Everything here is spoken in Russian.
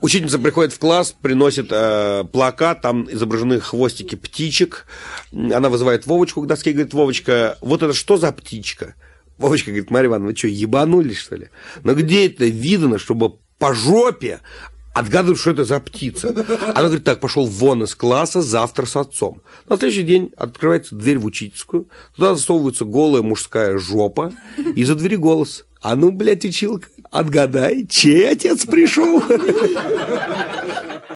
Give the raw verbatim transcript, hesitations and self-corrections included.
Учительница приходит в класс, приносит э, плакат, там изображены хвостики птичек. Она вызывает Вовочку к доске и говорит: Вовочка, вот это что за птичка? Вовочка говорит: Марья Ивановна, вы что, ебанулись, что ли? Но где это видно, чтобы по жопе отгадывают, что это за птица? Она говорит: так, пошел вон из класса, завтра с отцом. На следующий день открывается дверь в учительскую, туда засовывается голая мужская жопа, и из-за двери голос: а ну, блядь, училка, отгадай, чей отец пришел?